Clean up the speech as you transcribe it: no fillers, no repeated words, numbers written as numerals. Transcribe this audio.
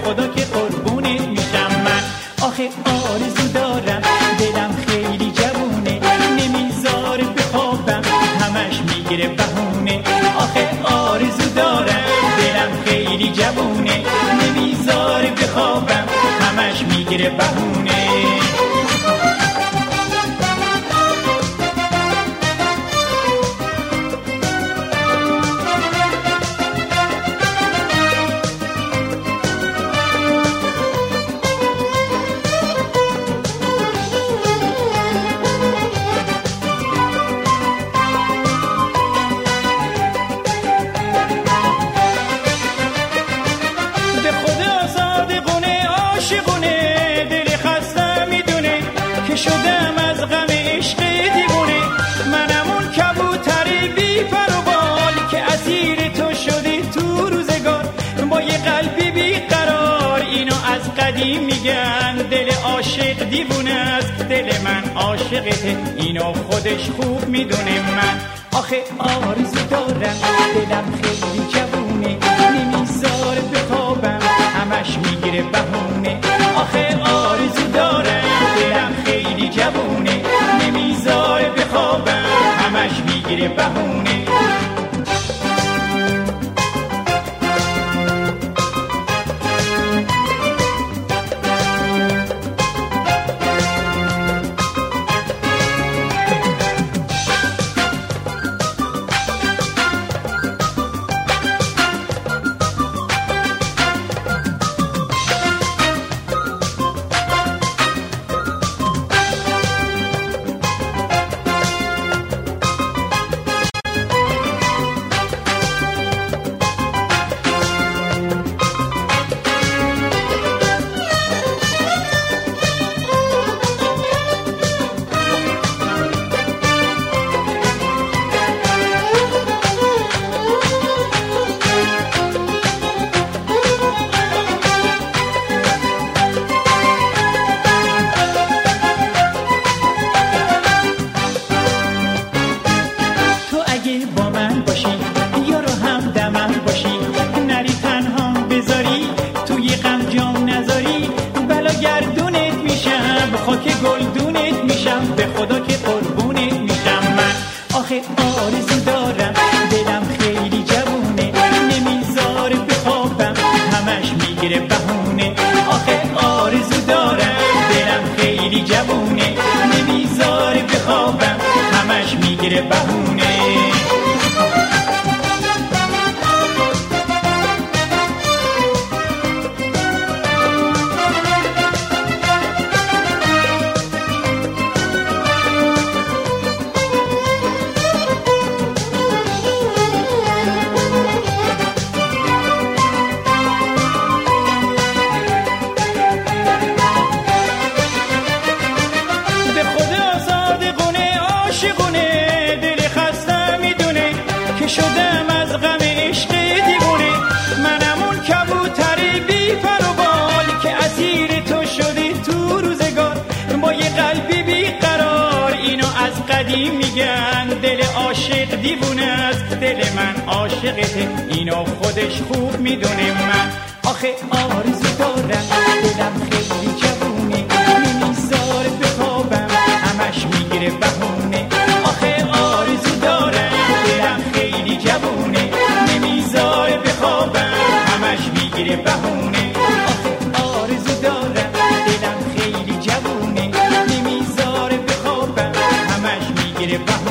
خدا که قربونت میشم من. آخه آرزو دارم دلم خیلی جوونه، نمیذاره بخوابم همش میگیره بهونه. آخه آرزو دارم دلم خیلی جوونه، نمیذاره بخوابم همش میگیره بهونه. شدم از غم عشق دیوونه، منم اون کبوتر بی پر و بال که اسیر تو شده تو روزگار. با یه قلبی بی قرار اینو از قدیم میگن، دل عاشق دیوونه است، دل من عاشقته اینو خودش خوب میدونه من. آخه آرزو دارم دلم خیلی جوونه، نمیذاره بخوابم همش میگیره بهونه. آخه آرزو دارم دلم خیلی جوونه، نمیذاره بخوابم همش میگیره بهونه. با من باشی یا رو هم دمم باشی، نری تنها بذاری توی غم جام نذاری، بلا گردونت میشم خاک گلدونت میشم، به خدا که قربونت میشم من. آخه آرزو دارم دلم خیلی جوونه، نمیذاره بخوابم همش میگیره بهونه. آخه آرزو دارم دلم خیلی جوونه، نمیذاره بخوابم همش میگیره بهونه. شدم از غم عشق دیوونه، منم اون کبوتر بی پر و بال که اسیر تو شده تو روزگار. با یه قلبی بی قرار اینو از قدیم میگن، دل عاشق دیوونه است، دل من عاشقته اینو خودش خوب میدونه من. آخه آرزو دارم دلم خیلی جوونه، نمیذاره بخوابم همش میگیره بهونه. آخه آرزو دارم دلم خیلی جوونه، نمیذاره بخوابم همش میگیره بهونه. آخه آرزو دارم دلم خیلی جوونه، نمیذاره بخوابم همش میگیره بهونه.